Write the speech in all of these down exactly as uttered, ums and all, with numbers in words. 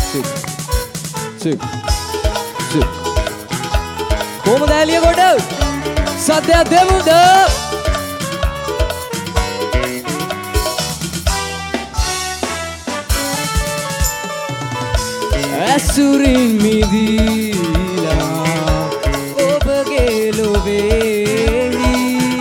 Sick. Sick. Sick. කොහොමද ඇලිය කොට? සද්දයක් දෙමුද? ඇසුරින් මිදීලා ඔබගේ ලොවේහි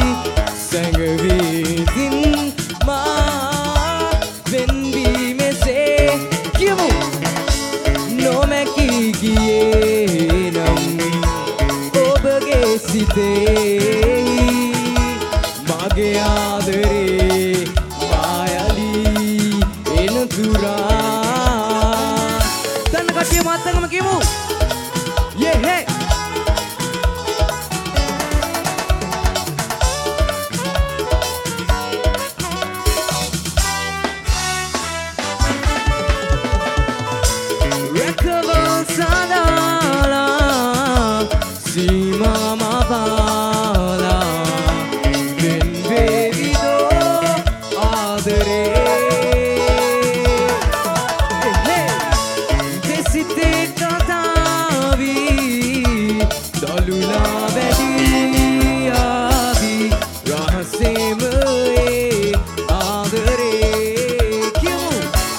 සැඟවීදින් මා වෙන්වීමෙසේ කියමු නොමැකී ගියේ නම් ඔබගේ සිතෙහි මගේ ආදරේ මායලි එනතුරා කටිය මාත්තගම කියමු යේ හේ රැකවල් සදාලා සීමා මපාලා වෙන් වේවිදෝ ආදරේ දලුලා වැඩි ආවි රහසේම ඒ ආදරේ කියමු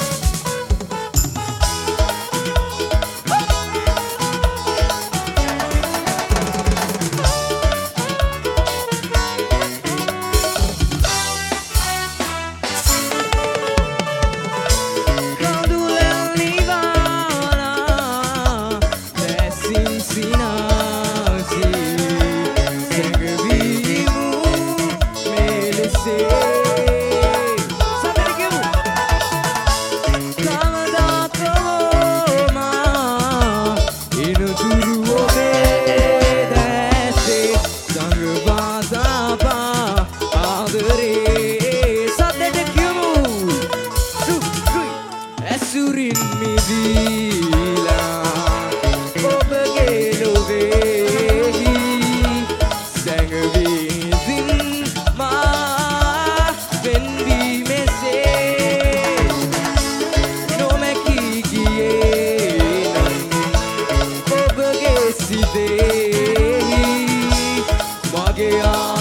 කඳුලෙල් නිවාලා දැසින් සිනා ඇසුරින් මිදීලා ඔබගේ ලොවේහි සැඟවීදින් මා වෙන්වීමෙසේ නොමැකී ගියේ නම් ඔබගේ සිතෙහි මගේ